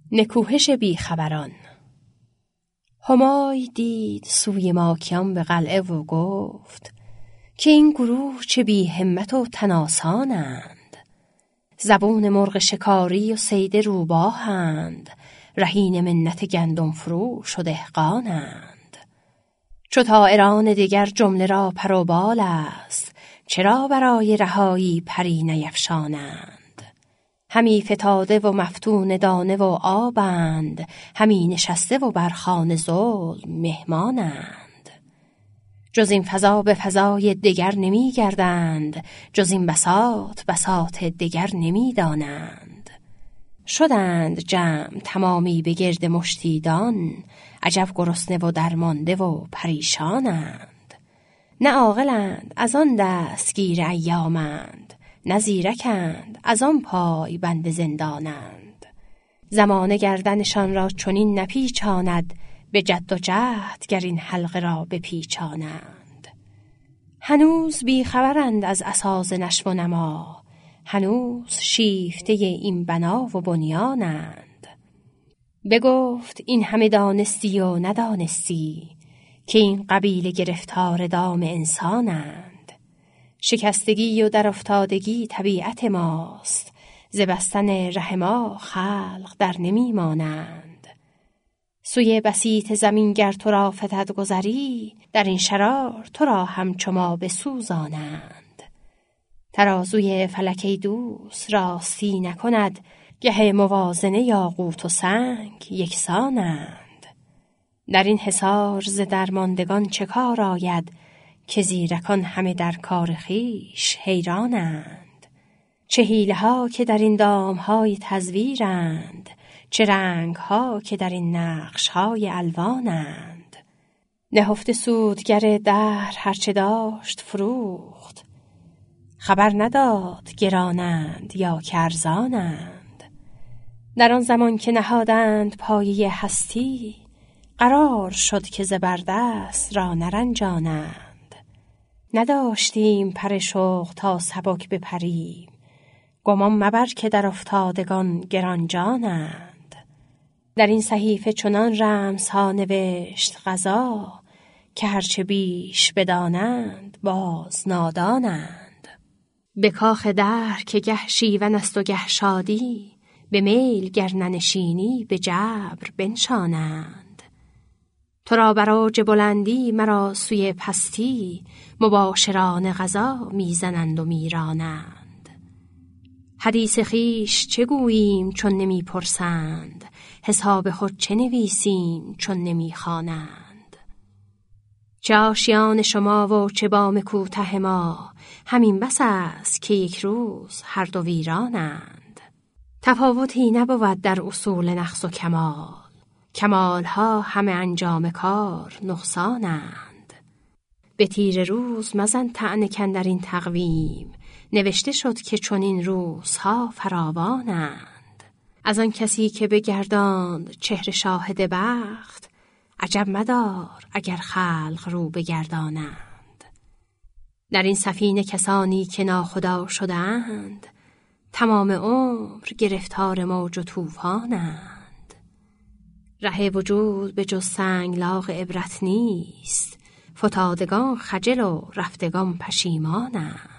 نکوهش بیخبران. همای دید سوی ماکیان به قلعه و گفت که این گروه چه بی همت و تناسانند. زبون مرغ شکاری و صید روباهند، رهین منت گندم فروش و دهقانند. چو طائران دیگر جمله را پر و بال است، چرا برای رهایی پری نیفشانند. همی فتاده و مفتون دانه و آبند، همی نشسته و بر خوان ظلم مهمانند. جز این فضا به فضای دگر نمی گردند، جز این بساط بساط دگر نمی دانند. شدند جمع تمامی به گرد مشتیدان، عجب گرسنه و درمانده و پریشانند. نه عاقلند از آن دستگیر ایامند، نه زیرکند از آن پای بند زندانند. زمانه گردنشان را چنین نپیچاند، به جد و جهد گر این حلقه را بپیچانند. هنوز بیخبرند از اساس نشو و نما، هنوز شیفته این بنا و بنیانند. بگفت این همه دانستی و ندانستی، که این قبیله گرفتار دام انسانند. شکستگی و در افتادگی طبیعت ماست، ز بستن ره ما خلق در نمی مانند. سوی بسیط زمین گر تو را فتد گذری، در این شرار تو را همچو ما بسوزانند. ترازوی فلک ای دوست راستی نکند، گه موازنه یاقوت و سنگ یکسانند. در این حصار ز درماندگان چه کار آید، که زیرکان همه در کار خویش حیرانند. چه حیله ها که در این دام های تزویرند، چه رنگ ها که در این نقش های الوانند. نهفته سودگر دهر هرچه داشت فروخت، خبر نداد گرانند یا که ارزانند. در آن زمان که نهادند پایه هستی، قرار شد که زبردست را نرنجانند. نداشتیم پر شوق تا سبک بپریم، گمان مبر که در افتادگان گرانجانند. در این صحیفه چنان رمزها نوشت قضا، که هرچه بیش بدانند باز نادانند. به کاخ دهر که گه شیون است و گه شادی، به میل گر ننشینی به جبر بنشانند. تو را بر اوج بلندی مرا سوی پستی، مباشران قضا میزنند و میرانند. حدیث خویش چه گوییم چون نمی پرسند، حساب خود چه نویسیم چون نمی خوانند. چه آشیان شما و چه بام کوته ما، همین بس است که یک روز هر دو ویرانند. تفاوتی نبود در اصول نقص و کمال، کمالها همه انجام کار نقصانند. به تیر روز مزن طعنه کاندر این تقویم، نوشته شد که چنین روزها فراوانند. از آن کسی که بگرداند چهره شاهد بخت، عجب مدار اگر خلق رو بگردانند. در این سفینه کسانی که ناخدا شدند، تمام عمر گرفتار موج و طوفانند. ره وجود به جز سنگلاق عبرت نیست، فتادگان خجل و رفتگان پشیمانند.